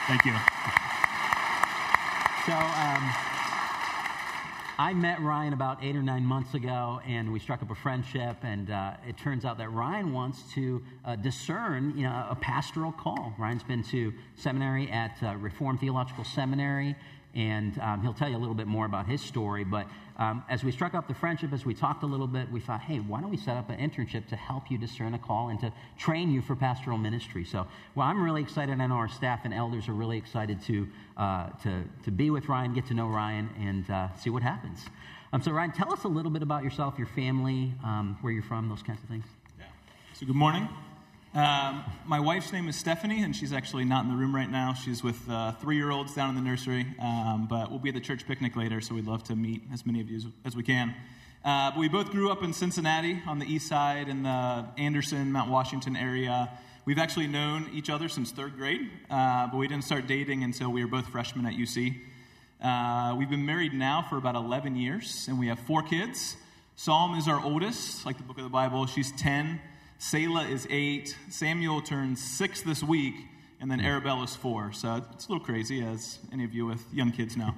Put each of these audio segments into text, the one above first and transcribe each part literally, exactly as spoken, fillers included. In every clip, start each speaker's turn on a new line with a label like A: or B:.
A: Thank you.
B: So um, I met Ryan about eight or nine months ago, and we struck up a friendship, and uh, it turns out that Ryan wants to uh, discern, you know, a pastoral call. Ryan's been to seminary at uh, Reformed Theological Seminary, and um, he'll tell you a little bit more about his story. But um, as we struck up the friendship, as we talked a little bit, we thought, hey, why don't we set up an internship to help you discern a call and to train you for pastoral ministry? So, well, I'm really excited. I know our staff and elders are really excited to uh, to to be with Ryan, get to know Ryan, and uh, see what happens. Um, so, Ryan, tell us a little bit about yourself, your family, um, where you're from, those kinds of things.
A: Yeah. So, good morning. Um, my wife's name is Stephanie, and she's actually not in the room right now. She's with uh, three-year-olds down in the nursery, um, but we'll be at the church picnic later, so we'd love to meet as many of you as, as we can. Uh, but we both grew up in Cincinnati on the east side in the Anderson, Mount Washington area. We've actually known each other since third grade, uh, but we didn't start dating until we were both freshmen at U C. Uh, we've been married now for about eleven years, and we have four kids. Psalm is our oldest, like the book of the Bible. She's ten. Selah is eight, Samuel turns six this week, and then Arabella's four. So it's a little crazy, as any of you with young kids know.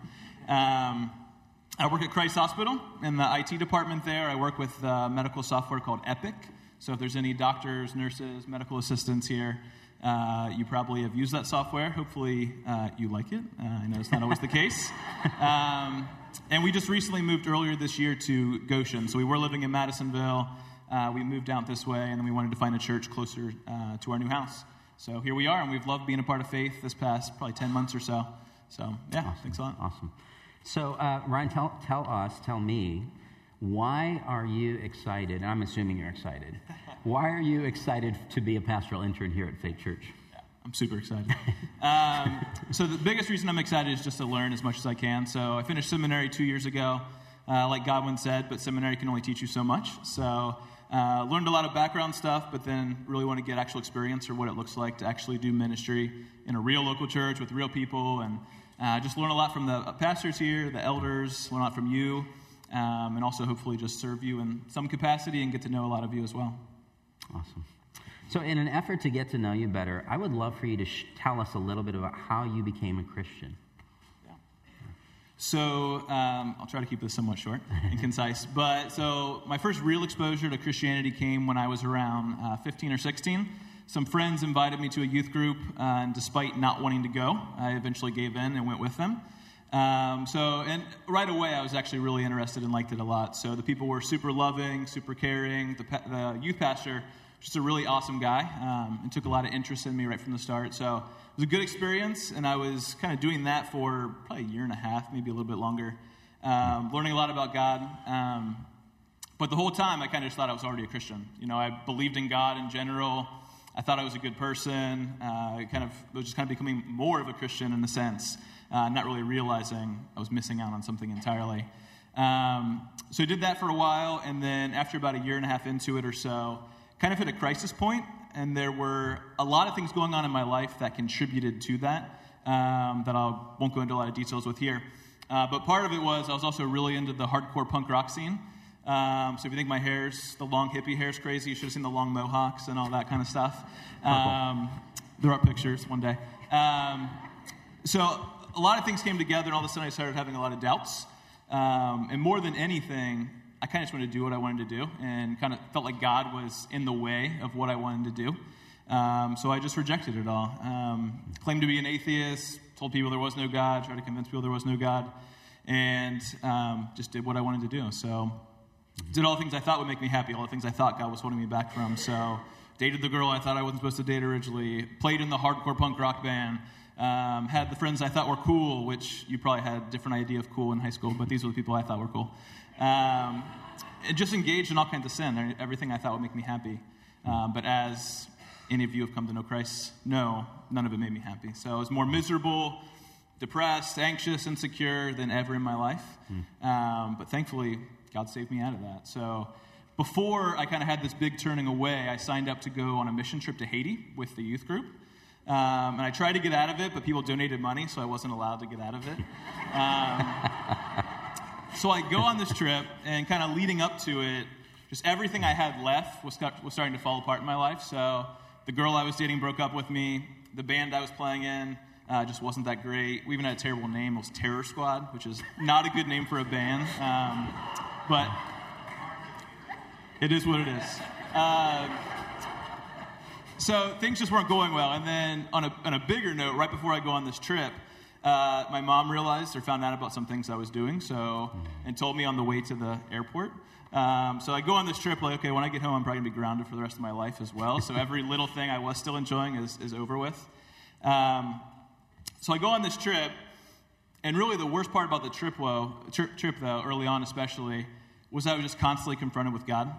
A: Um, I work at Christ Hospital in the I T department there. I work with uh, medical software called Epic. So if there's any doctors, nurses, medical assistants here, uh, you probably have used that software. Hopefully uh, you like it. Uh, I know it's not always the case. Um, and we just recently moved earlier this year to Goshen. So we were living in Madisonville. Uh, we moved out this way, and then we wanted to find a church closer uh, to our new house. So here we are, and we've loved being a part of Faith this past probably ten months or so. So, yeah,
B: awesome.
A: Thanks a lot.
B: Awesome. So, uh, Ryan, tell, tell us, tell me, why are you excited? I'm assuming you're excited. Why are you excited to be a pastoral intern here at Faith Church?
A: Yeah, I'm super excited. um, so the biggest reason I'm excited is just to learn as much as I can. So I finished seminary two years ago. Uh, like Godwin said, but seminary can only teach you so much. So uh, learned a lot of background stuff, but then really want to get actual experience or what it looks like to actually do ministry in a real local church with real people, and uh, just learn a lot from the pastors here, the elders, learn a lot from you, um, and also hopefully just serve you in some capacity and get to know a lot of you as well.
B: Awesome. So in an effort to get to know you better, I would love for you to sh- tell us a little bit about how you became a Christian.
A: So um, I'll try to keep this somewhat short and concise. But so my first real exposure to Christianity came when I was around uh, fifteen or sixteen. Some friends invited me to a youth group, uh, and despite not wanting to go, I eventually gave in and went with them. Um, so, and right away, I was actually really interested and liked it a lot. So the people were super loving, super caring. The, pa- the youth pastor, just a really awesome guy, um, and took a lot of interest in me right from the start. So it was a good experience, and I was kind of doing that for probably a year and a half, maybe a little bit longer, um, learning a lot about God. Um, but the whole time, I kind of just thought I was already a Christian. You know, I believed in God in general. I thought I was a good person. Uh, I kind of was just kind of becoming more of a Christian in a sense, uh, not really realizing I was missing out on something entirely. Um, so I did that for a while, and then after about a year and a half into it or so, kind of hit a crisis point. And there were a lot of things going on in my life that contributed to that, um, that I won't go into a lot of details with here. Uh, but part of it was I was also really into the hardcore punk rock scene. Um, so if you think my hair's, the long hippie hair's crazy, you should have seen the long mohawks and all that kind of stuff. Um, there are pictures one day. Um, so a lot of things came together, and all of a sudden I started having a lot of doubts. Um, and more than anything, I kind of just wanted to do what I wanted to do, and kind of felt like God was in the way of what I wanted to do. Um, so I just rejected it all. Um, claimed to be an atheist, told people there was no God, tried to convince people there was no God, and um, just did what I wanted to do. So did all the things I thought would make me happy, all the things I thought God was holding me back from. So dated the girl I thought I wasn't supposed to date originally, played in the hardcore punk rock band, um, had the friends I thought were cool, which you probably had a different idea of cool in high school, but these were the people I thought were cool. Um, and just engaged in all kinds of sin, everything I thought would make me happy. Um, but as any of you have come to know Christ, no, none of it made me happy. So I was more miserable, depressed, anxious, insecure than ever in my life. Mm. Um, but thankfully, God saved me out of that. So before I kind of had this big turning away, I signed up to go on a mission trip to Haiti with the youth group. Um, and I tried to get out of it, but people donated money, so I wasn't allowed to get out of it. Um, So I go on this trip, and kind of leading up to it, just everything I had left was, was starting to fall apart in my life. So the girl I was dating broke up with me. The band I was playing in Uh, just wasn't that great. We even had a terrible name. It was Terror Squad, which is not a good name for a band. Um, but it is what it is. Uh, so things just weren't going well. And then on a, on a bigger note, right before I go on this trip, uh, my mom realized or found out about some things I was doing, so and told me on the way to the airport. Um, so I go on this trip like, okay, when I get home, I'm probably going to be grounded for the rest of my life as well. So every little thing I was still enjoying is, is over with. Um, so I go on this trip, and really the worst part about the trip, well, trip, trip, though, early on especially, was I was just constantly confronted with God.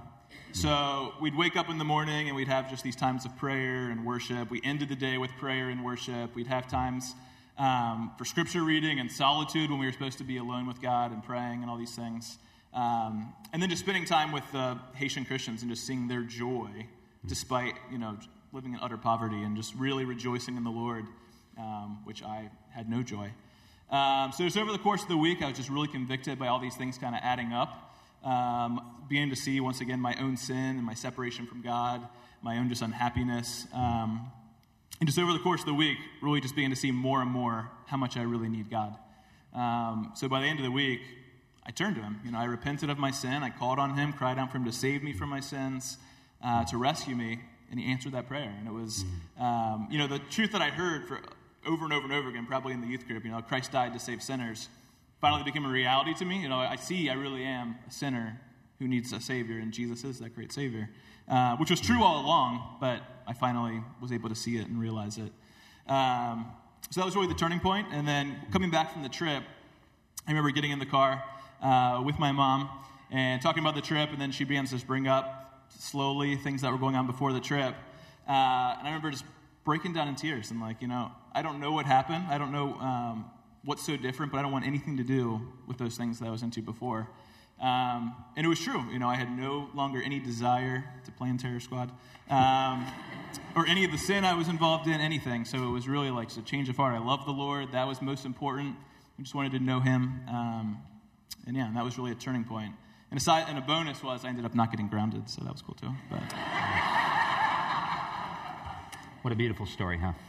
A: So we'd wake up in the morning, and we'd have just these times of prayer and worship. We ended the day with prayer and worship. We'd have times um, for scripture reading and solitude when we were supposed to be alone with God and praying and all these things. Um, and then just spending time with uh, Haitian Christians and just seeing their joy despite, you know, living in utter poverty and just really rejoicing in the Lord, um, which I had no joy. Um, so just over the course of the week, I was just really convicted by all these things kind of adding up, um, beginning to see, once again, my own sin and my separation from God, my own just unhappiness. Um, and just over the course of the week, really just began to see more and more how much I really need God. Um, so by the end of the week, I turned to him. You know, I repented of my sin. I called on him, cried out for him to save me from my sins, uh, to rescue me, and he answered that prayer. And it was, um, you know, the truth that I heard for over and over and over again, probably in the youth group, you know, Christ died to save sinners, finally became a reality to me. You know, I see I really am a sinner who needs a Savior, and Jesus is that great Savior, uh, which was true all along, but I finally was able to see it and realize it. Um, so that was really the turning point. And then coming back from the trip, I remember getting in the car uh, with my mom and talking about the trip, and then she began to just bring up slowly things that were going on before the trip. Uh, and I remember just breaking down in tears and like, you know, I don't know what happened. I don't know um, what's so different, but I don't want anything to do with those things that I was into before. Um, and it was true. You know, I had no longer any desire to play in Terror Squad um, or any of the sin I was involved in, anything. So it was really like a change of heart. I loved the Lord. That was most important. I just wanted to know him. Um, and yeah, and that was really a turning point. And, aside, and a bonus was I ended up not getting grounded, so that was cool too. But.
B: What a beautiful story, huh?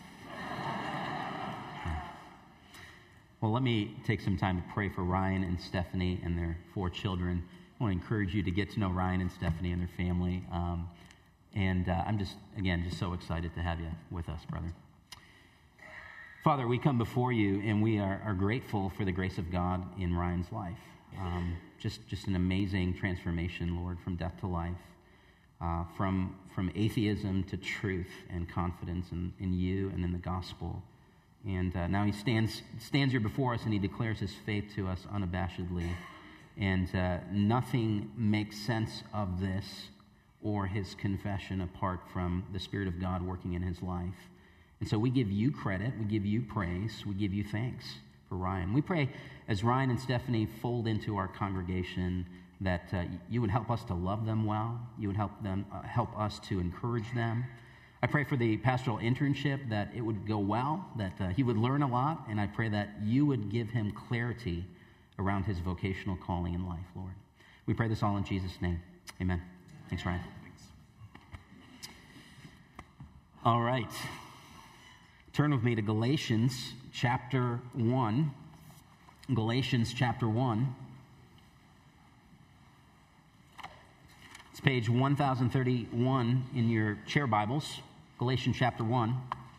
B: Well, let me take some time to pray for Ryan and Stephanie and their four children. I want to encourage you to get to know Ryan and Stephanie and their family. Um, and uh, I'm just, again, just so excited to have you with us, brother. Father, we come before you, and we are, are grateful for the grace of God in Ryan's life. Um, just, just an amazing transformation, Lord, from death to life, uh, from, from atheism to truth and confidence in, in you and in the gospel. And uh, now he stands stands here before us, and he declares his faith to us unabashedly. And uh, nothing makes sense of this or his confession apart from the Spirit of God working in his life. And so we give you credit, we give you praise, we give you thanks for Ryan. We pray as Ryan and Stephanie fold into our congregation that uh, you would help us to love them well. You would help them uh, help us to encourage them. I pray for the pastoral internship that it would go well, that uh, he would learn a lot, and I pray that you would give him clarity around his vocational calling in life, Lord. We pray this all in Jesus' name. Amen. Thanks, Ryan. Thanks. All right. Turn with me to Galatians chapter one. Galatians chapter one. It's page one thousand thirty-one in your chair Bibles. Galatians chapter one.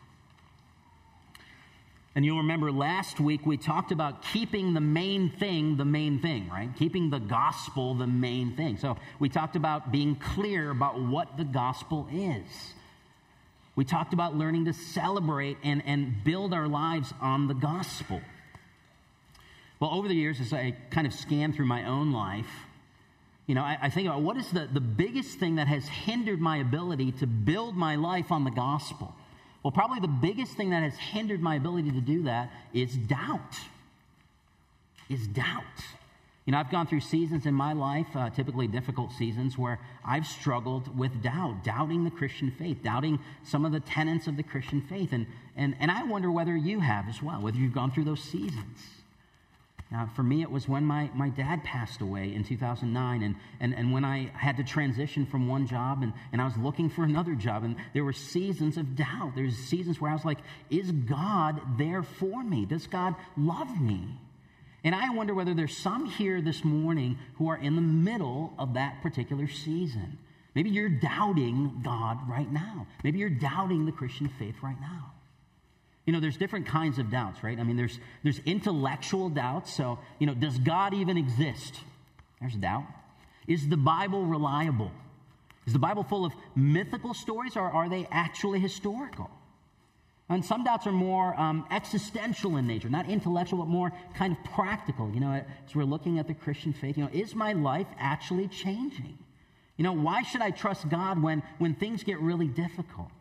B: And you'll remember last week we talked about keeping the main thing the main thing, right? Keeping the gospel the main thing. So we talked about being clear about what the gospel is. We talked about learning to celebrate and, and build our lives on the gospel. Well, over the years, as I kind of scan through my own life, you know, I, I think about what is the, the biggest thing that has hindered my ability to build my life on the gospel? Well, probably the biggest thing that has hindered my ability to do that is doubt. Is doubt. You know, I've gone through seasons in my life, uh, typically difficult seasons, where I've struggled with doubt, doubting the Christian faith, doubting some of the tenets of the Christian faith. And, and, and I wonder whether you have as well, whether you've gone through those seasons. Now, for me, it was when my, my dad passed away in two thousand nine, and, and, and when I had to transition from one job, and, and I was looking for another job, and there were seasons of doubt. There's seasons where I was like, is God there for me? Does God love me? And I wonder whether there's some here this morning who are in the middle of that particular season. Maybe you're doubting God right now. Maybe you're doubting the Christian faith right now. You know, there's different kinds of doubts, right? I mean, there's there's intellectual doubts. So, you know, does God even exist? There's doubt. Is the Bible reliable? Is the Bible full of mythical stories, or are they actually historical? And some doubts are more um, existential in nature, not intellectual, but more kind of practical. You know, as we're looking at the Christian faith, you know, is my life actually changing? You know, why should I trust God when, when things get really difficult?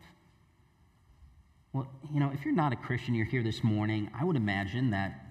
B: Well, you know, if you're not a Christian, you're here this morning, I would imagine that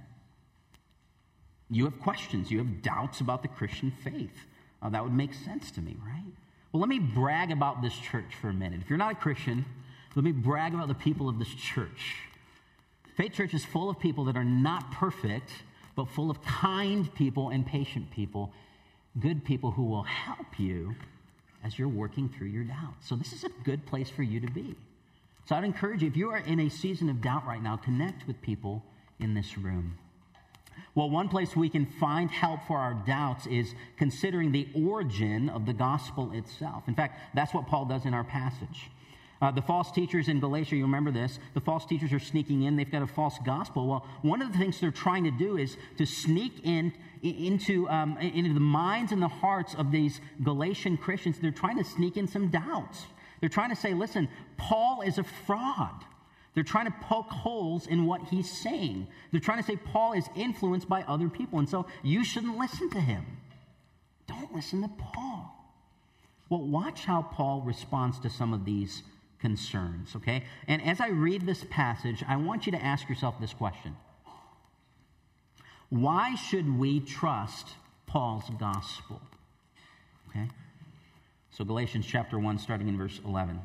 B: you have questions, you have doubts about the Christian faith. Uh, that would make sense to me, right? Well, let me brag about this church for a minute. If you're not a Christian, let me brag about the people of this church. Faith Church is full of people that are not perfect, but full of kind people and patient people, good people who will help you as you're working through your doubts. So this is a good place for you to be. So I'd encourage you, if you are in a season of doubt right now, connect with people in this room. Well, one place we can find help for our doubts is considering the origin of the gospel itself. In fact, that's what Paul does in our passage. Uh, the false teachers in Galatia, you remember this, the false teachers are sneaking in, they've got a false gospel. Well, one of the things they're trying to do is to sneak in into, um, into the minds and the hearts of these Galatian Christians. They're trying to sneak in some doubts. They're trying to say, listen, Paul is a fraud. They're trying to poke holes in what he's saying. They're trying to say Paul is influenced by other people, and so you shouldn't listen to him. Don't listen to Paul. Well, watch how Paul responds to some of these concerns, okay? And as I read this passage, I want you to ask yourself this question. Why should we trust Paul's gospel? Okay? So Galatians chapter one, starting in verse eleven.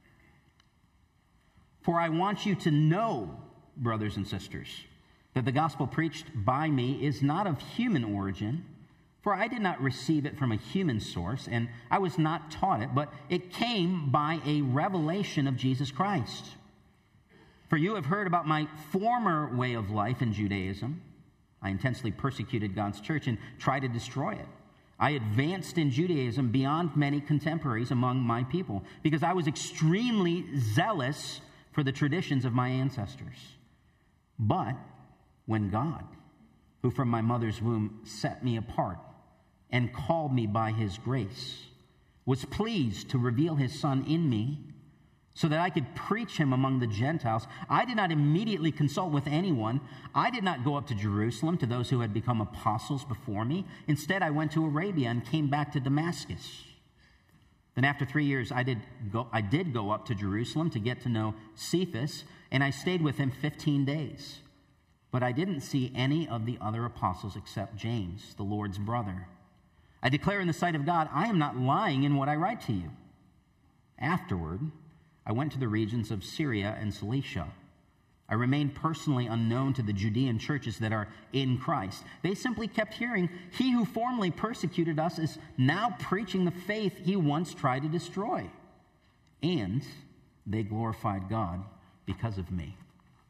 B: For I want you to know, brothers and sisters, that the gospel preached by me is not of human origin, for I did not receive it from a human source, and I was not taught it, but it came by a revelation of Jesus Christ. For you have heard about my former way of life in Judaism. I intensely persecuted God's church and tried to destroy it. I advanced in Judaism beyond many contemporaries among my people, because I was extremely zealous for the traditions of my ancestors. But when God, who from my mother's womb set me apart and called me by his grace, was pleased to reveal his Son in me so that I could preach him among the Gentiles, I did not immediately consult with anyone. I did not go up to Jerusalem to those who had become apostles before me. Instead, I went to Arabia and came back to Damascus. Then after three years, I did go, I did go up to Jerusalem to get to know Cephas, and I stayed with him fifteen days. But I didn't see any of the other apostles except James, the Lord's brother. I declare in the sight of God, I am not lying in what I write to you. Afterward, I went to the regions of Syria and Cilicia. I remained personally unknown to the Judean churches that are in Christ. They simply kept hearing, he who formerly persecuted us is now preaching the faith he once tried to destroy. And they glorified God because of me.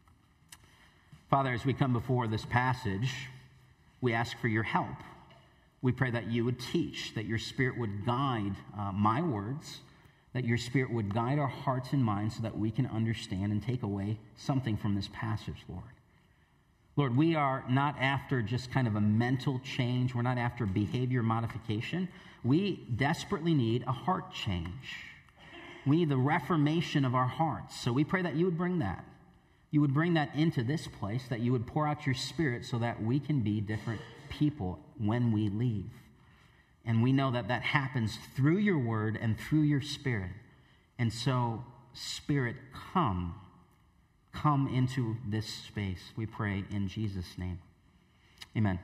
B: Father, as we come before this passage, we ask for your help. We pray that you would teach, that your Spirit would guide uh, my words, that your Spirit would guide our hearts and minds so that we can understand and take away something from this passage, Lord. Lord, we are not after just kind of a mental change. We're not after behavior modification. We desperately need a heart change. We need the reformation of our hearts. So we pray that you would bring that. You would bring that into this place, that you would pour out your Spirit so that we can be different people when we leave. And we know that that happens through your word and through your Spirit. And so, Spirit, come. Come into this space, we pray in Jesus' name. Amen.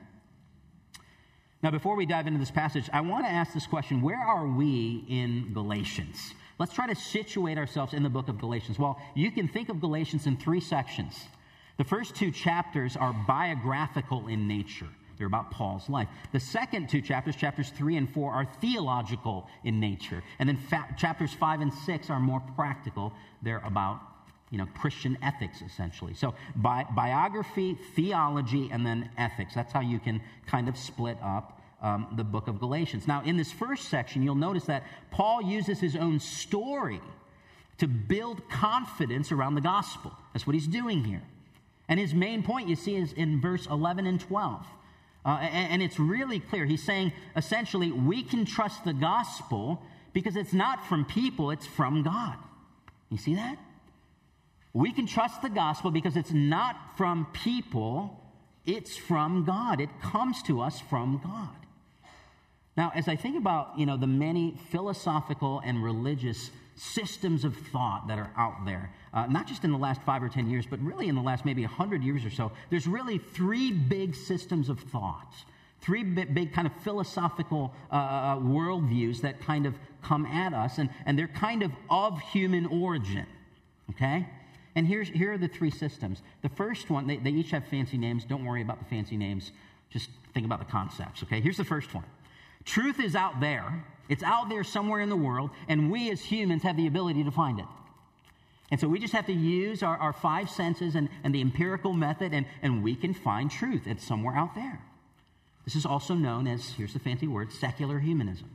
B: Now, before we dive into this passage, I want to ask this question. Where are we in Galatians? Let's try to situate ourselves in the book of Galatians. Well, you can think of Galatians in three sections. The first two chapters are biographical in nature. They're about Paul's life. The second two chapters, chapters three and four, are theological in nature. And then fa- chapters five and six are more practical. They're about, you know, Christian ethics, essentially. So bi- biography, theology, and then ethics. That's how you can kind of split up um, the book of Galatians. Now, in this first section, you'll notice that Paul uses his own story to build confidence around the gospel. That's what he's doing here. And his main point, you see, is in verse eleven and twelve. Uh, and, and it's really clear. He's saying, essentially, we can trust the gospel because it's not from people, it's from God. You see that? We can trust the gospel because it's not from people, it's from God. It comes to us from God. Now, as I think about, you know, the many philosophical and religious systems of thought that are out there, uh, not just in the last five or ten years, but really in the last maybe one hundred years or so, there's really three big systems of thought, three big, big kind of philosophical uh, worldviews that kind of come at us, and, and they're kind of of human origin, okay? And here's here are the three systems. The first one, they, they each have fancy names. Don't worry about the fancy names. Just think about the concepts, okay? Here's the first one. Truth is out there. It's out there somewhere in the world, and we as humans have the ability to find it. And so we just have to use our, our five senses and, and the empirical method, and, and we can find truth. It's somewhere out there. This is also known as, here's the fancy word, secular humanism.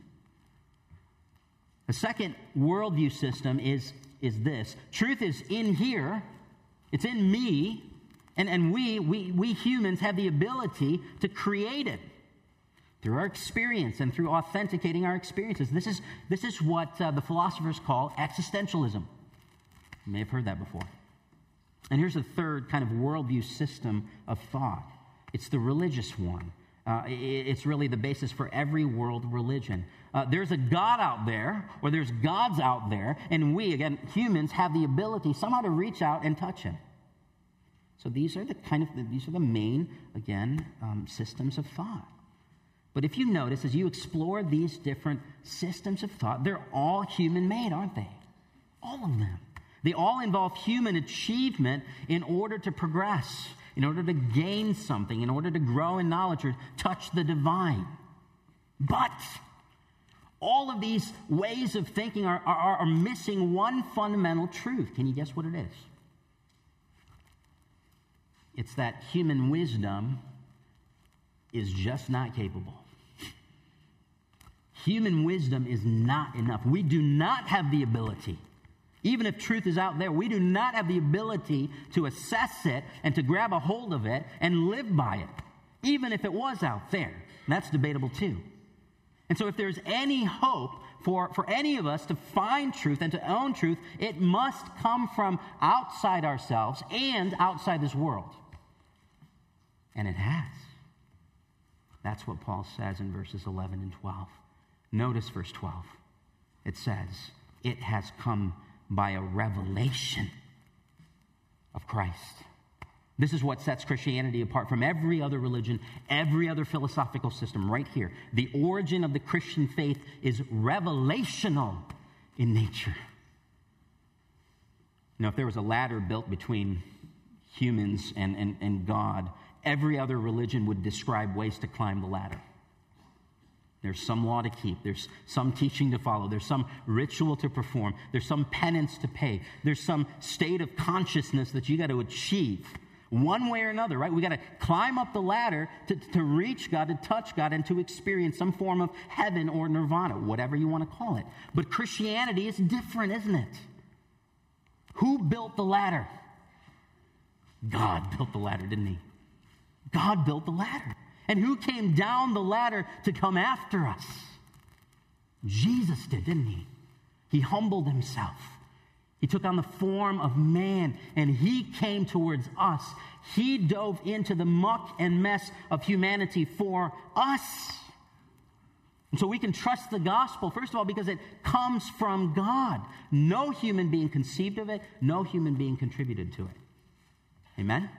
B: The second worldview system is, is this. Truth is in here. It's in me, and, and we, we, we humans have the ability to create it through our experience and through authenticating our experiences. This is, this is what uh, the philosophers call existentialism. You may have heard that before. And here's the third kind of worldview system of thought. It's the religious one. Uh, it, it's really the basis for every world religion. Uh, there's a God out there, or there's gods out there, and we, again, humans, have the ability somehow to reach out and touch him. So these are the kind of, these are the main, again, um, systems of thought. But if you notice, as you explore these different systems of thought, they're all human-made, aren't they? All of them. They all involve human achievement in order to progress, in order to gain something, in order to grow in knowledge or touch the divine. But all of these ways of thinking are, are, are missing one fundamental truth. Can you guess what it is? It's that human wisdom is just not capable. Human wisdom is not enough. We do not have the ability, even if truth is out there, we do not have the ability to assess it and to grab a hold of it and live by it, even if it was out there. And that's debatable too. And so if there's any hope for, for any of us to find truth and to own truth, it must come from outside ourselves and outside this world. And it has. That's what Paul says in verses eleven and twelve. Notice verse twelve. It says, it has come by a revelation of Christ. This is what sets Christianity apart from every other religion, every other philosophical system right here. The origin of the Christian faith is revelational in nature. Now, if there was a ladder built between humans and, and, and God, every other religion would describe ways to climb the ladder. There's some law to keep. There's some teaching to follow. There's some ritual to perform. There's some penance to pay. There's some state of consciousness that you got to achieve one way or another, right? We got to climb up the ladder to, to reach God, to touch God, and to experience some form of heaven or nirvana, whatever you want to call it. But Christianity is different, isn't it? Who built the ladder? God built the ladder, didn't he? God built the ladder. And who came down the ladder to come after us? Jesus did, didn't he? He humbled himself. He took on the form of man, and he came towards us. He dove into the muck and mess of humanity for us. And so we can trust the gospel, first of all, because it comes from God. No human being conceived of it. No human being contributed to it. Amen?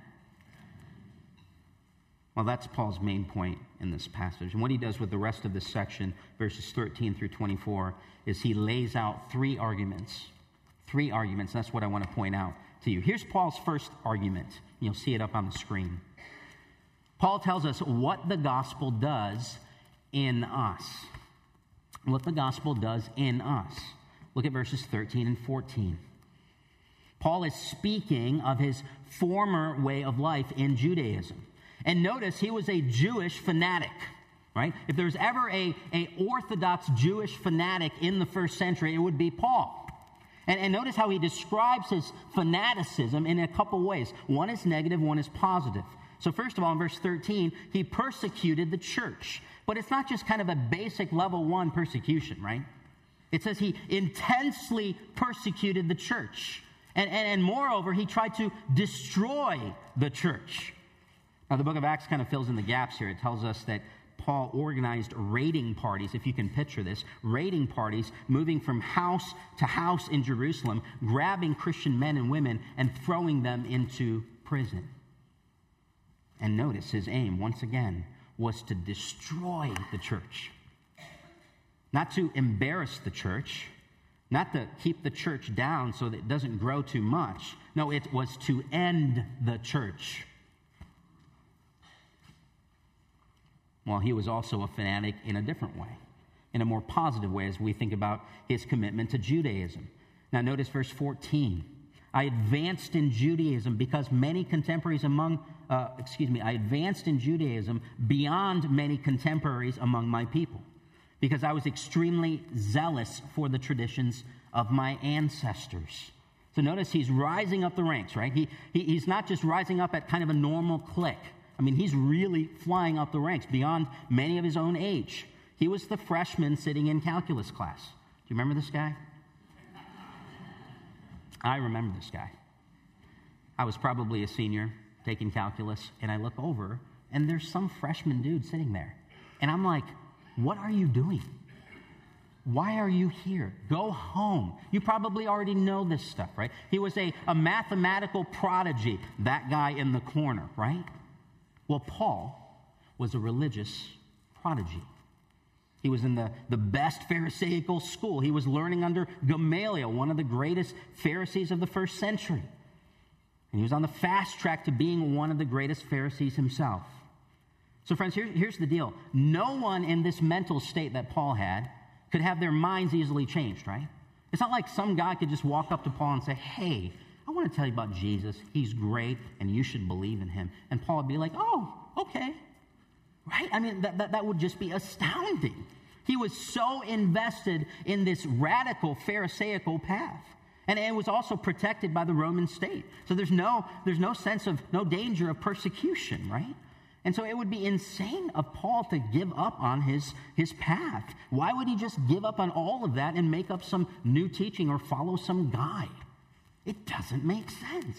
B: Well, that's Paul's main point in this passage. And what he does with the rest of this section, verses thirteen through twenty-four, is he lays out three arguments. Three arguments. That's what I want to point out to you. Here's Paul's first argument. You'll see it up on the screen. Paul tells us what the gospel does in us. What the gospel does in us. Look at verses thirteen and fourteen. Paul is speaking of his former way of life in Judaism. And notice he was a Jewish fanatic, right? If there's ever a, a Orthodox Jewish fanatic in the first century, it would be Paul. And, and notice how he describes his fanaticism in a couple ways. One is negative, one is positive. So first of all, in verse thirteen, he persecuted the church. But it's not just kind of a basic level one persecution, right? It says he intensely persecuted the church. And, and, and moreover, he tried to destroy the church. Now, the book of Acts kind of fills in the gaps here. It tells us that Paul organized raiding parties, if you can picture this, raiding parties moving from house to house in Jerusalem, grabbing Christian men and women and throwing them into prison. And notice his aim, once again, was to destroy the church. Not to embarrass the church, not to keep the church down so that it doesn't grow too much. No, it was to end the church. Well, he was also a fanatic in a different way, in a more positive way as we think about his commitment to Judaism. Now notice verse fourteen. I advanced in Judaism because many contemporaries among, uh, excuse me, I advanced in Judaism beyond many contemporaries among my people, because I was extremely zealous for the traditions of my ancestors. So notice he's rising up the ranks, right? He, he He's not just rising up at kind of a normal clique. I mean, he's really flying up the ranks beyond many of his own age. He was the freshman sitting in calculus class. Do you remember this guy? I remember this guy. I was probably a senior taking calculus, and I look over, and there's some freshman dude sitting there. And I'm like, what are you doing? Why are you here? Go home. You probably already know this stuff, right? He was a, a mathematical prodigy, that guy in the corner, right? Well, Paul was a religious prodigy. He was in the, the best Pharisaical school. He was learning under Gamaliel, one of the greatest Pharisees of the first century. And he was on the fast track to being one of the greatest Pharisees himself. So friends, here, here's the deal. No one in this mental state that Paul had could have their minds easily changed, right? It's not like some guy could just walk up to Paul and say, hey, I want to tell you about Jesus. He's great, and you should believe in him. And Paul would be like, oh, okay. Right? I mean, that, that, that would just be astounding. He was so invested in this radical Pharisaical path. And it was also protected by the Roman state. So there's no, there's no sense of, no danger of persecution, right? And so it would be insane of Paul to give up on his, his path. Why would he just give up on all of that and make up some new teaching or follow some guy? It doesn't make sense.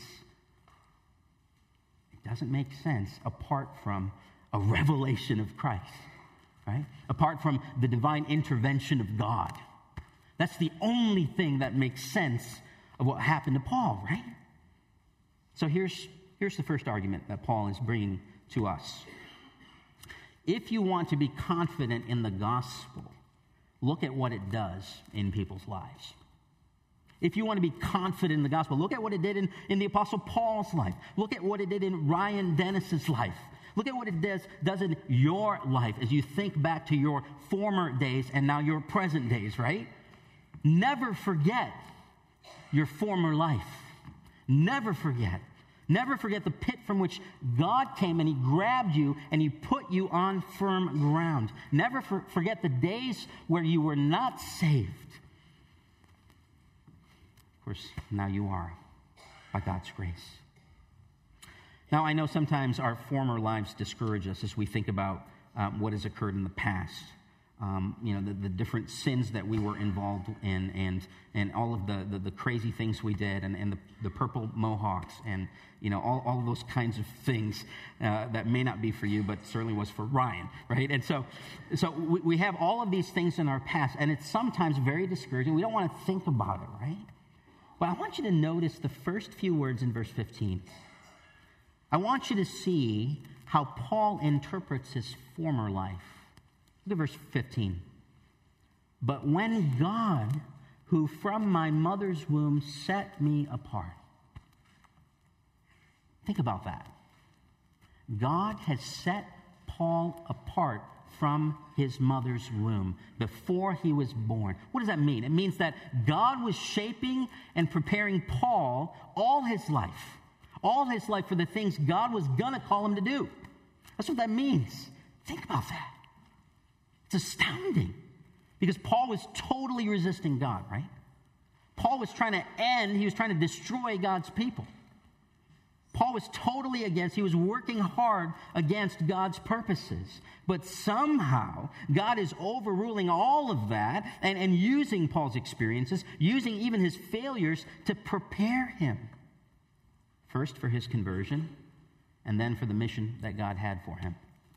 B: It doesn't make sense apart from a revelation of Christ, right? Apart from the divine intervention of God. That's the only thing that makes sense of what happened to Paul, right? So here's, here's the first argument that Paul is bringing to us. If you want to be confident in the gospel, look at what it does in people's lives. If you want to be confident in the gospel, look at what it did in, in the Apostle Paul's life. Look at what it did in Ryan Dennis's life. Look at what it does, does in your life as you think back to your former days and now your present days, right? Never forget your former life. Never forget. Never forget the pit from which God came and he grabbed you and he put you on firm ground. Never for, forget the days where you were not saved. Of course, now you are, by God's grace. Now, I know sometimes our former lives discourage us as we think about um, what has occurred in the past. Um, you know, the, the different sins that we were involved in and and all of the, the, the crazy things we did and, and the, the purple mohawks and, you know, all, all of those kinds of things uh, that may not be for you, but certainly was for Ryan, right? And so so we, we have all of these things in our past, and it's sometimes very discouraging. We don't want to think about it, right? But I want you to notice the first few words in verse fifteen. I want you to see how Paul interprets his former life. Look at verse fifteen. But when God, who from my mother's womb set me apart. Think about that. God has set Paul apart from his mother's womb before he was born. What does that mean? It means that God was shaping and preparing Paul all his life, all his life for the things God was going to call him to do. That's what that means. Think about that. It's astounding because Paul was totally resisting God, right? Paul was trying to end, he was trying to destroy God's people. Paul was totally against, he was working hard against God's purposes. But somehow, God is overruling all of that and, and using Paul's experiences, using even his failures to prepare him. First for his conversion, and then for the mission that God had for him.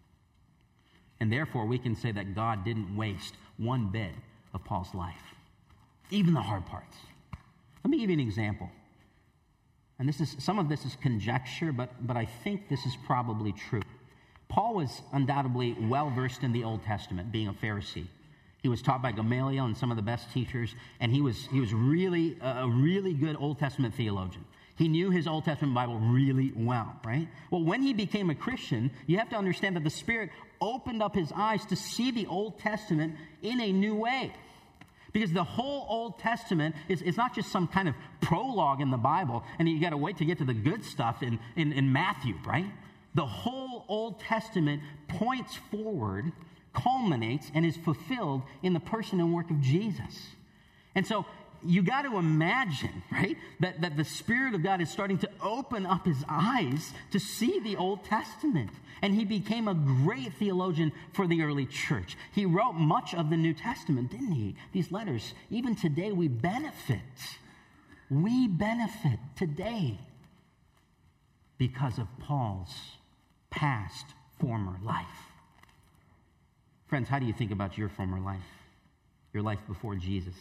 B: And therefore, we can say that God didn't waste one bit of Paul's life, even the hard parts. Let me give you an example. And this is some of this is conjecture, but, but I think this is probably true. Paul was undoubtedly well-versed in the Old Testament, being a Pharisee. He was taught by Gamaliel and some of the best teachers, and he was, he was really a really good Old Testament theologian. He knew his Old Testament Bible really well, right? Well, when he became a Christian, you have to understand that the Spirit opened up his eyes to see the Old Testament in a new way. Because the whole Old Testament is, is not just some kind of prologue in the Bible, and you got to wait to get to the good stuff in, in, in Matthew, right? The whole Old Testament points forward, culminates, and is fulfilled in the person and work of Jesus. And so you got to imagine, right, that, that the Spirit of God is starting to open up his eyes to see the Old Testament. And he became a great theologian for the early church. He wrote much of the New Testament, didn't he? These letters. Even today, we benefit. We benefit today because of Paul's past, former life. Friends, how do you think about your former life? Your life before Jesus?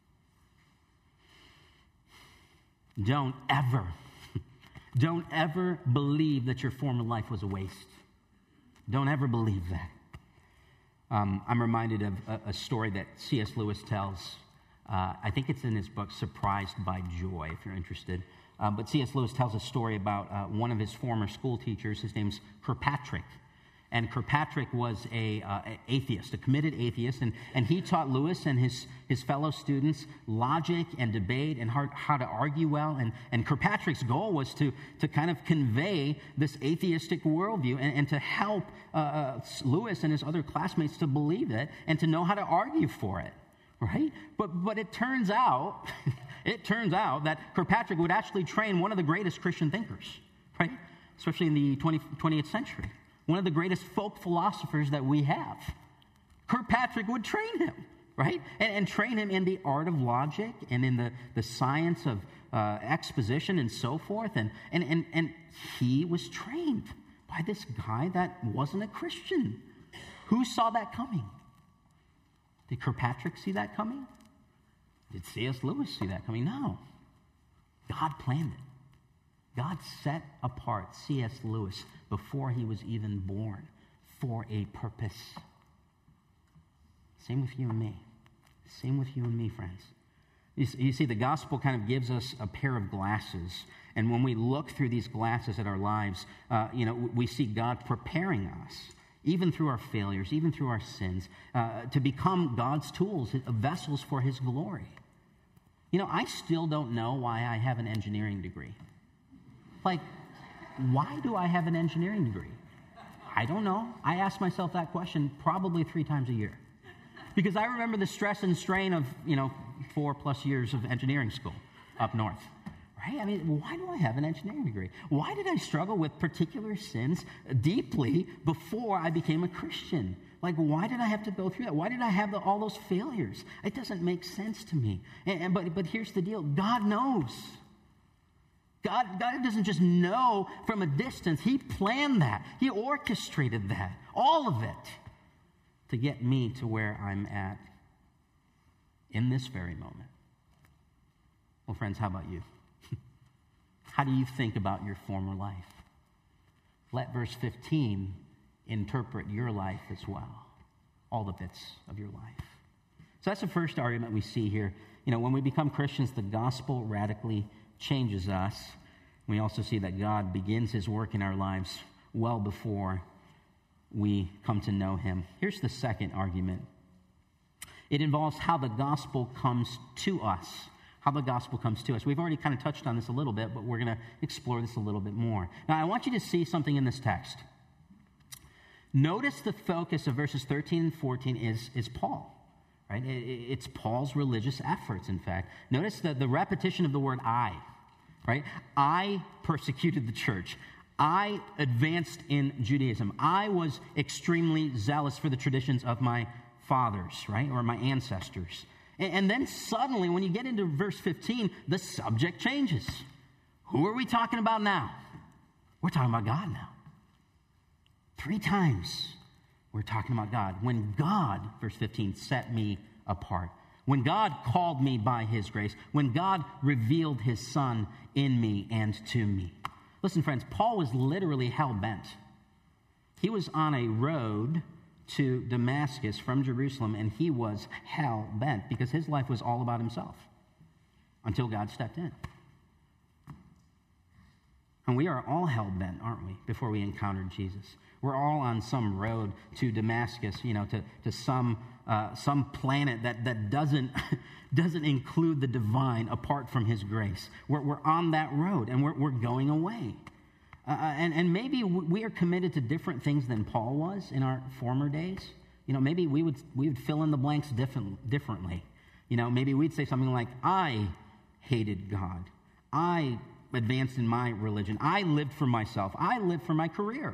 B: Don't ever, don't ever believe that your former life was a waste. Don't ever believe that. Um, I'm reminded of a, a story that C S Lewis tells. Uh, I think it's in his book, Surprised by Joy, if you're interested. Uh, but C S Lewis tells a story about uh, one of his former school teachers. His name's Kirkpatrick. And Kirkpatrick was a uh, atheist, a committed atheist, and, and he taught Lewis and his, his fellow students logic and debate and how, how to argue well. And, and Kirkpatrick's goal was to, to kind of convey this atheistic worldview and, and to help uh, uh, Lewis and his other classmates to believe it and to know how to argue for it, right? But, but it turns out, it turns out that Kirkpatrick would actually train one of the greatest Christian thinkers, right? Especially in the twentieth century. One of the greatest folk philosophers that we have. Kirkpatrick would train him, right? And, and train him in the art of logic and in the, the science of uh, exposition and so forth. And, and, and, and he was trained by this guy that wasn't a Christian. Who saw that coming? Did Kirkpatrick see that coming? Did C S Lewis see that coming? No. God planned it. God set apart C S Lewis before he was even born for a purpose. Same with you and me. Same with you and me, friends. You, you see, the gospel kind of gives us a pair of glasses. And when we look through these glasses at our lives, uh, you know, we see God preparing us, even through our failures, even through our sins, uh, to become God's tools, vessels for his glory. You know, I still don't know why I have an engineering degree. Like, why do I have an engineering degree? I don't know. I ask myself that question probably three times a year. Because I remember the stress and strain of, you know, four plus years of engineering school up north. Right? I mean, why do I have an engineering degree? Why did I struggle with particular sins deeply before I became a Christian? Like, why did I have to go through that? Why did I have the, all those failures? It doesn't make sense to me. And, and, but, but here's the deal. God knows. God, God doesn't just know from a distance. He planned that. He orchestrated that. All of it to get me to where I'm at in this very moment. Well, friends, how about you? How do you think about your former life? Let verse fifteen interpret your life as well. All the bits of your life. So that's the first argument we see here. You know, when we become Christians, the gospel radically changes us. We also see that God begins his work in our lives well before we come to know him. Here's the second argument. It involves how the gospel comes to us. How the gospel comes to us. We've already kind of touched on this a little bit, but we're going to explore this a little bit more. Now, I want you to see something in this text. Notice the focus of verses thirteen and fourteen is, is Paul. Right? It's Paul's religious efforts, in fact. Notice the, the repetition of the word I. Right? I persecuted the church. I advanced in Judaism. I was extremely zealous for the traditions of my fathers, right? Or my ancestors. And, and then suddenly, when you get into verse fifteen, the subject changes. Who are we talking about now? We're talking about God now. Three times we're talking about God. When God, verse fifteen, set me apart. When God called me by his grace. When God revealed his Son in me and to me. Listen, friends, Paul was literally hell-bent. He was on a road to Damascus from Jerusalem, and he was hell-bent because his life was all about himself until God stepped in. And we are all hell-bent, aren't we, before we encountered Jesus? We're all on some road to Damascus, you know, to, to some uh, some planet that, that doesn't, doesn't include the divine apart from his grace. We're, we're on that road, and we're, we're going away. Uh, and, and maybe we are committed to different things than Paul was in our former days. You know, maybe we would we would fill in the blanks different, differently. You know, maybe we'd say something like, I hated God. I advanced in my religion. I lived for myself. I lived for my career.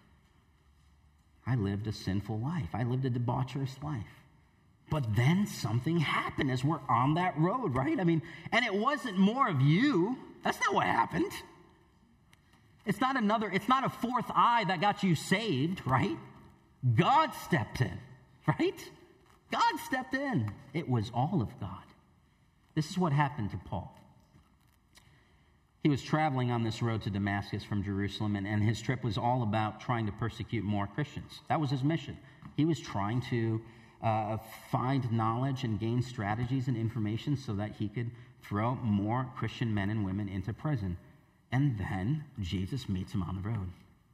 B: I lived a sinful life. I lived a debaucherous life. But then something happened as we're on that road, right? I mean, and it wasn't more of you. That's not what happened. It's not another, it's not a fourth eye that got you saved, right? God stepped in, right? God stepped in. It was all of God. This is what happened to Paul. He was traveling on this road to Damascus from Jerusalem, and, and his trip was all about trying to persecute more Christians. That was his mission. He was trying to uh, find knowledge and gain strategies and information so that he could throw more Christian men and women into prison. And then Jesus meets him on the road.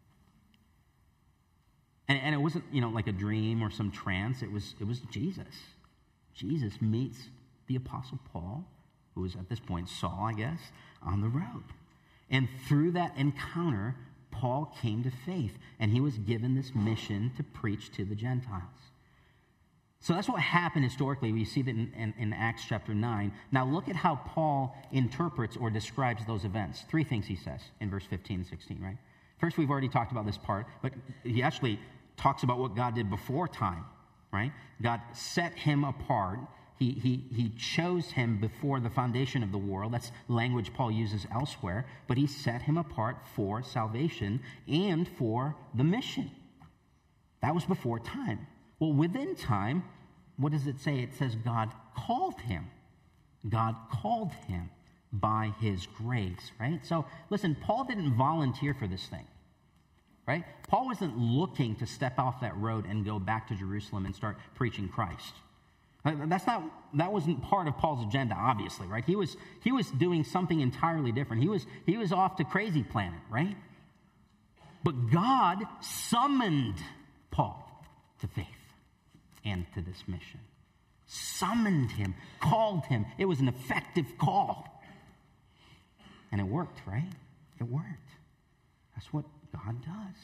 B: And, and it wasn't, you know, like a dream or some trance. It was, it was Jesus. Jesus meets the Apostle Paul, who was at this point Saul, I guess, on the road. And through that encounter, Paul came to faith, and he was given this mission to preach to the Gentiles. So that's what happened historically. We see that in, in, in Acts chapter nine. Now look at how Paul interprets or describes those events. Three things he says in verse fifteen and sixteen, right? First, we've already talked about this part, but he actually talks about what God did before time, right? God set him apart. He, he, he chose him before the foundation of the world. That's language Paul uses elsewhere. But he set him apart for salvation and for the mission. That was before time. Well, within time, what does it say? It says God called him. God called him by his grace, right? So, listen, Paul didn't volunteer for this thing, right? Paul wasn't looking to step off that road and go back to Jerusalem and start preaching Christ. That's not, that wasn't part of Paul's agenda, obviously, right? He was, he was doing something entirely different. He was, he was off to Crazy Planet, right? But God summoned Paul to faith and to this mission. Summoned him, called him. It was an effective call. And it worked, right? It worked. That's what God does.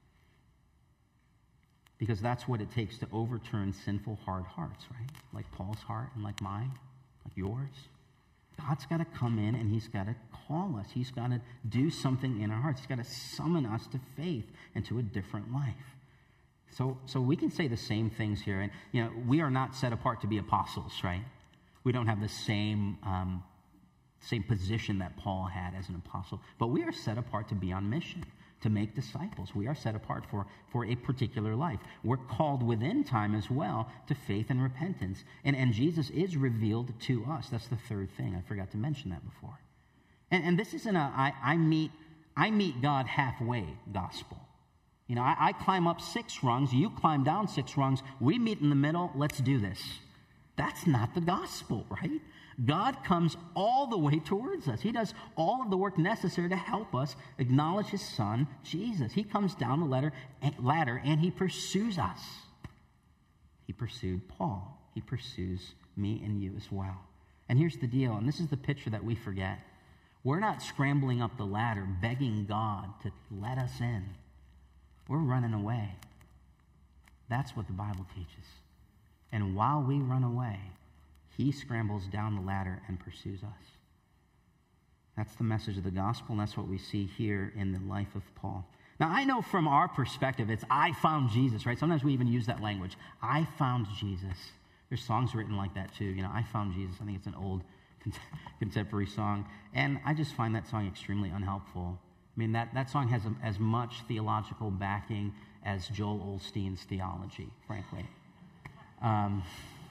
B: Because that's what it takes to overturn sinful, hard hearts, right? Like Paul's heart and like mine, like yours. God's got to come in and he's got to call us. He's got to do something in our hearts. He's got to summon us to faith and to a different life. So, so we can say the same things here. And, you know, we are not set apart to be apostles, right? We don't have the same, um, same position that Paul had as an apostle. But we are set apart to be on mission, to make disciples. We are set apart for, for a particular life. We're called within time as well to faith and repentance. And, and Jesus is revealed to us. That's the third thing. I forgot to mention that before. And, and this isn't a I, I meet I meet God halfway gospel. You know, I, I climb up six rungs, you climb down six rungs, we meet in the middle, let's do this. That's not the gospel, right? God comes all the way towards us. He does all of the work necessary to help us acknowledge his Son, Jesus. He comes down the ladder, ladder and he pursues us. He pursued Paul. He pursues me and you as well. And here's the deal, and this is the picture that we forget. We're not scrambling up the ladder, begging God to let us in. We're running away. That's what the Bible teaches. And while we run away, he scrambles down the ladder and pursues us. That's the message of the gospel, and that's what we see here in the life of Paul. Now, I know from our perspective, it's I found Jesus, right? Sometimes we even use that language. I found Jesus. There's songs written like that, too. You know, I found Jesus. I think it's an old contemporary song. And I just find that song extremely unhelpful. I mean, that, that song has a, as much theological backing as Joel Osteen's theology, frankly. Um,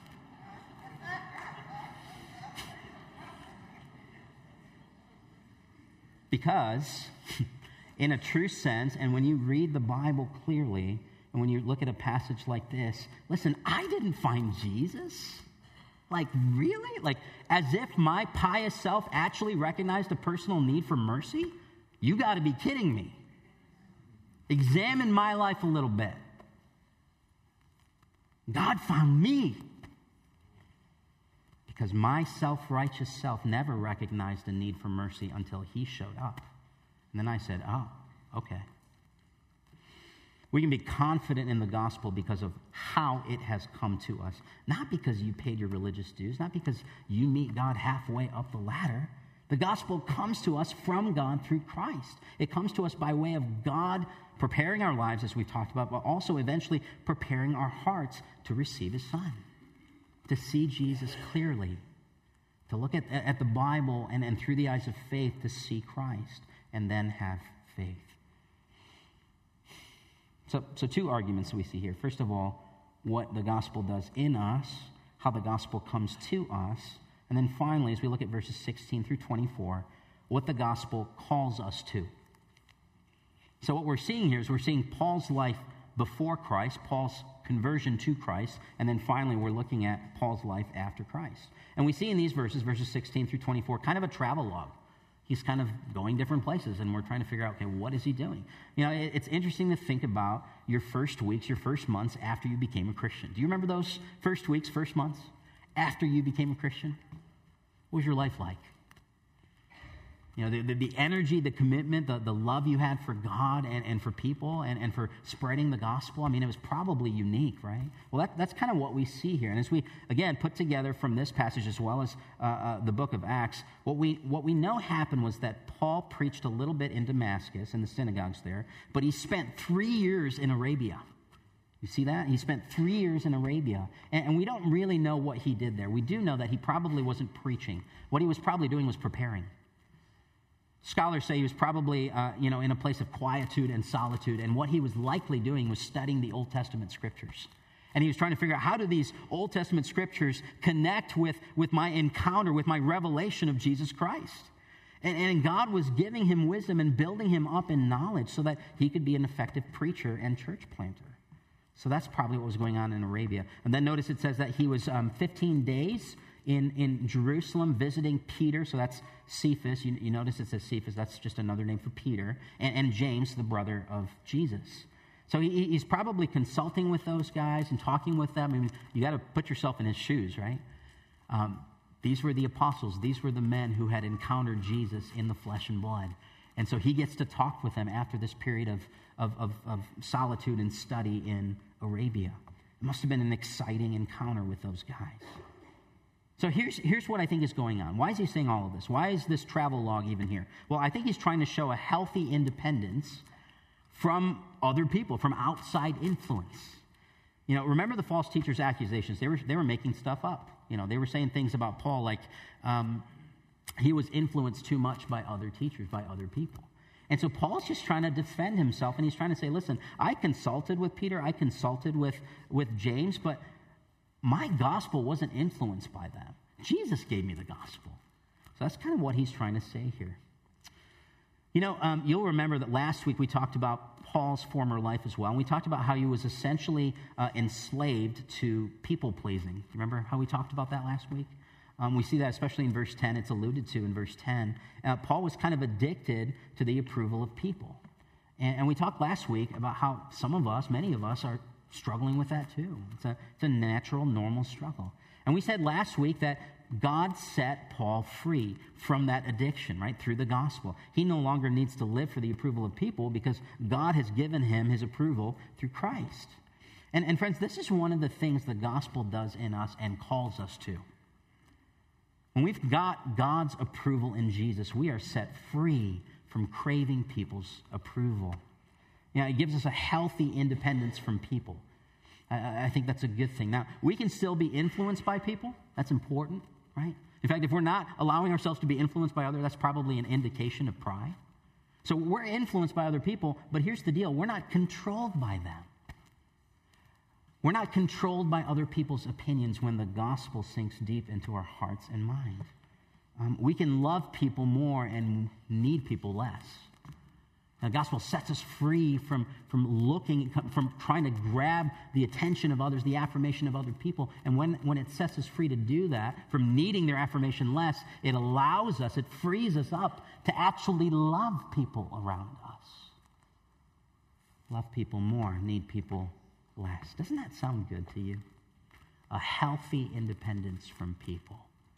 B: because... in a true sense, and when you read the Bible clearly, and when you look at a passage like this, listen, I didn't find Jesus. Like, really? Like, as if my pious self actually recognized a personal need for mercy? You got to be kidding me. Examine my life a little bit. God found me. Because my self-righteous self never recognized a need for mercy until he showed up. And then I said, oh, okay. We can be confident in the gospel because of how it has come to us. Not because you paid your religious dues, not because you meet God halfway up the ladder. The gospel comes to us from God through Christ. It comes to us by way of God preparing our lives, as we've talked about, but also eventually preparing our hearts to receive his Son, to see Jesus clearly, to look at, at the Bible and, and through the eyes of faith to see Christ. And then have faith. So, so two arguments we see here. First of all, what the gospel does in us, how the gospel comes to us, and then finally, as we look at verses sixteen through twenty-four, what the gospel calls us to. So what we're seeing here is we're seeing Paul's life before Christ, Paul's conversion to Christ, and then finally we're looking at Paul's life after Christ. And we see in these verses, verses sixteen through twenty-four, kind of a travel log. He's kind of going different places, and we're trying to figure out, okay, what is he doing? You know, it's interesting to think about your first weeks, your first months after you became a Christian. Do you remember those first weeks, first months after you became a Christian? What was your life like? You know, the, the, the energy, the commitment, the, the love you had for God and, and for people and, and for spreading the gospel. I mean, it was probably unique, right? Well, that, that's kind of what we see here. And as we, again, put together from this passage as well as uh, uh, the book of Acts, what we, what we know happened was that Paul preached a little bit in Damascus, in the synagogues there, but he spent three years in Arabia. You see that? He spent three years in Arabia. And, and we don't really know what he did there. We do know that he probably wasn't preaching. What he was probably doing was preparing. Scholars say he was probably, uh, you know, in a place of quietude and solitude, and what he was likely doing was studying the Old Testament scriptures. And he was trying to figure out, how do these Old Testament scriptures connect with, with my encounter, with my revelation of Jesus Christ? And, and God was giving him wisdom and building him up in knowledge so that he could be an effective preacher and church planter. So that's probably what was going on in Arabia. And then notice it says that he was um, fifteen days in, in Jerusalem visiting Peter. So that's Cephas. You, you notice it says Cephas. That's just another name for Peter. And, and James, the brother of Jesus. So he, he's probably consulting with those guys and talking with them. I mean, you got to put yourself in his shoes, right? Um, these were the apostles. These were the men who had encountered Jesus in the flesh and blood. And so he gets to talk with them after this period of, of, of, of solitude and study in Arabia. It must have been an exciting encounter with those guys. So here's, here's what I think is going on. Why is he saying all of this? Why is this travel log even here? Well, I think he's trying to show a healthy independence from other people, from outside influence. You know, remember the false teachers' accusations. They were, they were making stuff up. You know, they were saying things about Paul like um, he was influenced too much by other teachers, by other people. And so Paul's just trying to defend himself, and he's trying to say, listen, I consulted with Peter, I consulted with, with James, but my gospel wasn't influenced by them. Jesus gave me the gospel. So that's kind of what he's trying to say here. You know, um, you'll remember that last week we talked about Paul's former life as well. And we talked about how he was essentially uh, enslaved to people-pleasing. Remember how we talked about that last week? Um, we see that especially in verse ten. It's alluded to in verse ten. Uh, Paul was kind of addicted to the approval of people. And, and we talked last week about how some of us, many of us, are struggling with that too. It's a, it's a natural, normal struggle. And we said last week that God set Paul free from that addiction, right, through the gospel. He no longer needs to live for the approval of people because God has given him his approval through Christ. And, and friends, this is one of the things the gospel does in us and calls us to. When we've got God's approval in Jesus, we are set free from craving people's approval. You know, it gives us a healthy independence from people. I, I think that's a good thing. Now, we can still be influenced by people. That's important, right? In fact, if we're not allowing ourselves to be influenced by others, that's probably an indication of pride. So we're influenced by other people, but here's the deal. We're not controlled by them. We're not controlled by other people's opinions when the gospel sinks deep into our hearts and minds. Um, we can love people more and need people less. The gospel sets us free from, from looking, from trying to grab the attention of others, the affirmation of other people. And when, when it sets us free to do that, from needing their affirmation less, it allows us, it frees us up to actually love people around us. Love people more, need people less. Doesn't that sound good to you? A healthy independence from people.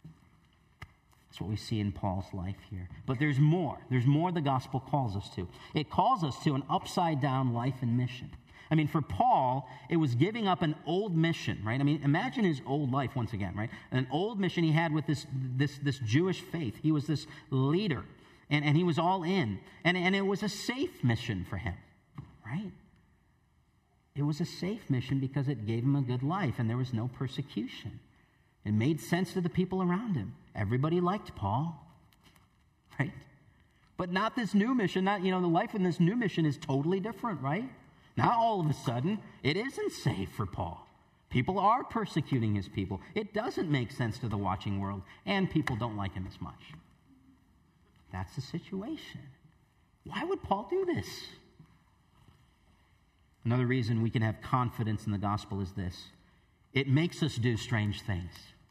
B: That's what we see in Paul's life here. But there's more. There's more the gospel calls us to. It calls us to an upside-down life and mission. I mean, for Paul, it was giving up an old mission, right? I mean, imagine his old life once again, right? An old mission he had with this, this, this Jewish faith. He was this leader, and, and he was all in. And, and it was a safe mission for him, right? It was a safe mission because it gave him a good life, and there was no persecution. It made sense to the people around him. Everybody liked Paul, right? But not this new mission. Not, you know, the life in this new mission is totally different, right? Now all of a sudden, it isn't safe for Paul. People are persecuting his people. It doesn't make sense to the watching world, and people don't like him as much. That's the situation. Why would Paul do this? Another reason we can have confidence in the gospel is this. It makes us do strange things.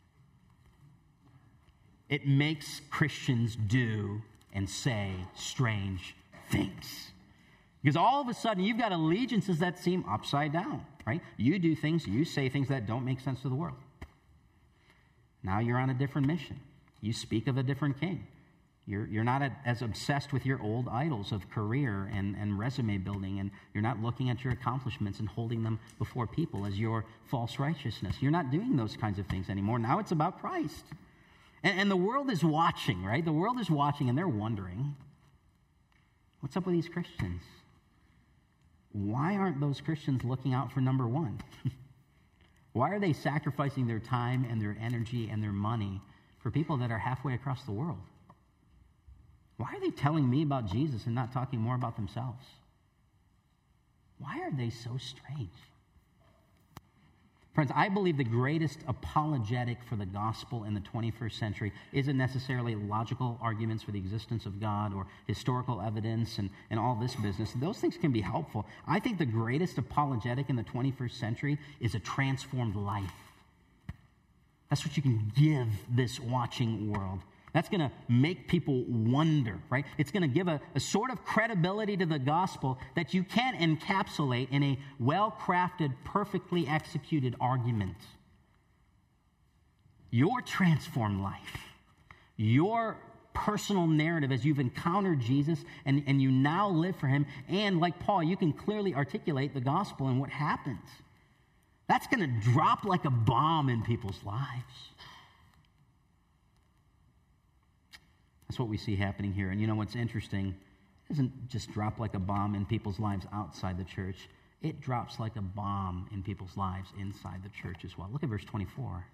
B: It makes Christians do and say strange things. Because all of a sudden, you've got allegiances that seem upside down, right? You do things, you say things that don't make sense to the world. Now you're on a different mission. You speak of a different king. You're, you're not a, as obsessed with your old idols of career and, and resume building, and you're not looking at your accomplishments and holding them before people as your false righteousness. You're not doing those kinds of things anymore. Now it's about Christ. And, and the world is watching, right? The world is watching, and they're wondering, what's up with these Christians? Why aren't those Christians looking out for number one? Why are they sacrificing their time and their energy and their money for people that are halfway across the world? Why are they telling me about Jesus and not talking more about themselves? Why are they so strange? Friends, I believe the greatest apologetic for the gospel in the twenty-first century isn't necessarily logical arguments for the existence of God or historical evidence and, and all this business. Those things can be helpful. I think the greatest apologetic in the twenty-first century is a transformed life. That's what you can give this watching world. That's going to make people wonder, right? It's going to give a, a sort of credibility to the gospel that you can't encapsulate in a well-crafted, perfectly executed argument. Your transformed life, your personal narrative as you've encountered Jesus and, and you now live for him, and like Paul, you can clearly articulate the gospel and what happens. That's going to drop like a bomb in people's lives. That's what we see happening here. And you know what's interesting? It doesn't just drop like a bomb in people's lives outside the church. It drops like a bomb in people's lives inside the church as well. Look at verse twenty-four.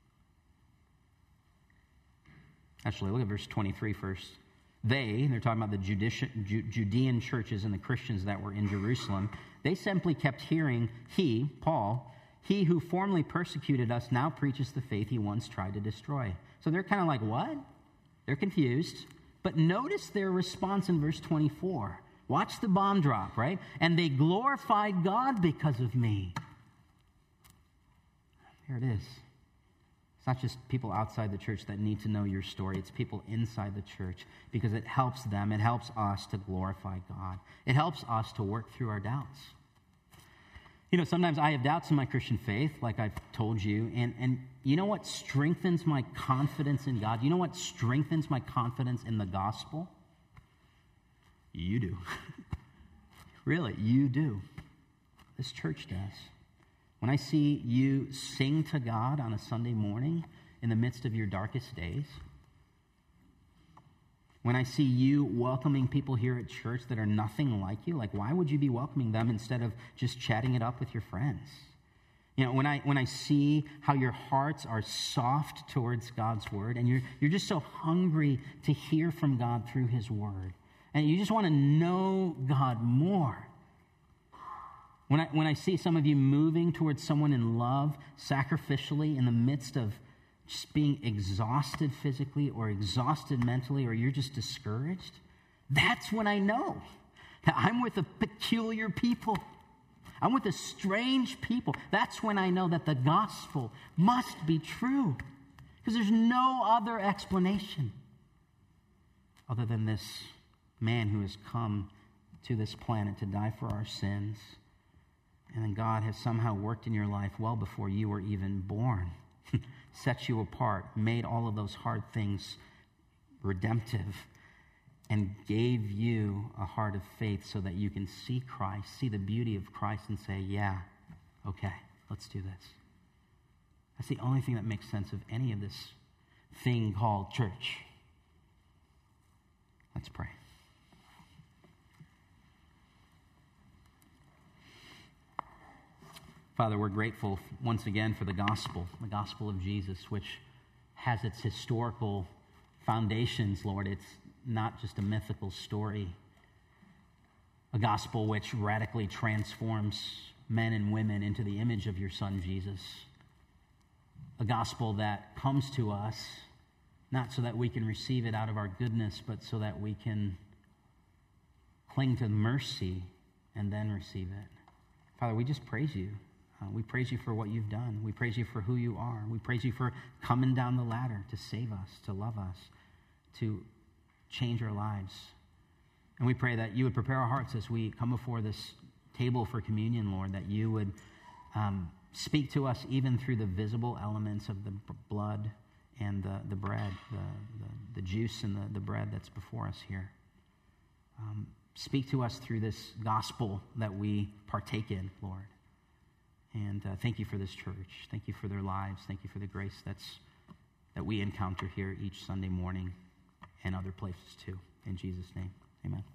B: Actually, look at verse twenty-three first. They, they're talking about the Judici- Ju- Judean churches and the Christians that were in Jerusalem, they simply kept hearing, he, Paul, he who formerly persecuted us now preaches the faith he once tried to destroy. So they're kind of like, what? They're confused. But notice their response in verse twenty-four. Watch the bomb drop, right? And they glorified God because of me. Here it is. It's not just people outside the church that need to know your story. It's people inside the church because it helps them. It helps us to glorify God. It helps us to work through our doubts. You know, sometimes I have doubts in my Christian faith, like I've told you, and, and you know what strengthens my confidence in God? You know what strengthens my confidence in the gospel? You do. Really, you do. This church does. When I see you sing to God on a Sunday morning in the midst of your darkest days, when I see you welcoming people here at church that are nothing like you, like why would you be welcoming them instead of just chatting it up with your friends? You know, when I when I see how your hearts are soft towards God's word and you're you're just so hungry to hear from God through his word, and you just want to know God more. When I when I see some of you moving towards someone in love sacrificially in the midst of just being exhausted physically or exhausted mentally, or you're just discouraged, that's when I know that I'm with a peculiar people. I'm with a strange people. That's when I know that the gospel must be true, because there's no other explanation other than this man who has come to this planet to die for our sins, and then God has somehow worked in your life well before you were even born. Set you apart, made all of those hard things redemptive, and gave you a heart of faith so that you can see Christ, see the beauty of Christ, and say, yeah, okay, let's do this. That's the only thing that makes sense of any of this thing called church. Let's pray. Father, we're grateful once again for the gospel, the gospel of Jesus, which has its historical foundations, Lord. It's not just a mythical story. A gospel which radically transforms men and women into the image of your Son, Jesus. A gospel that comes to us not so that we can receive it out of our goodness, but so that we can cling to mercy and then receive it. Father, we just praise you. Uh, we praise you for what you've done. We praise you for who you are. We praise you for coming down the ladder to save us, to love us, to change our lives. And we pray that you would prepare our hearts as we come before this table for communion, Lord, that you would um, speak to us even through the visible elements of the b- blood and the, the bread, the, the, the juice and the, the bread that's before us here. Um, speak to us through this gospel that we partake in, Lord. And uh, thank you for this church. Thank you for their lives. Thank you for the grace that's that we encounter here each Sunday morning and other places too. In Jesus' name, amen.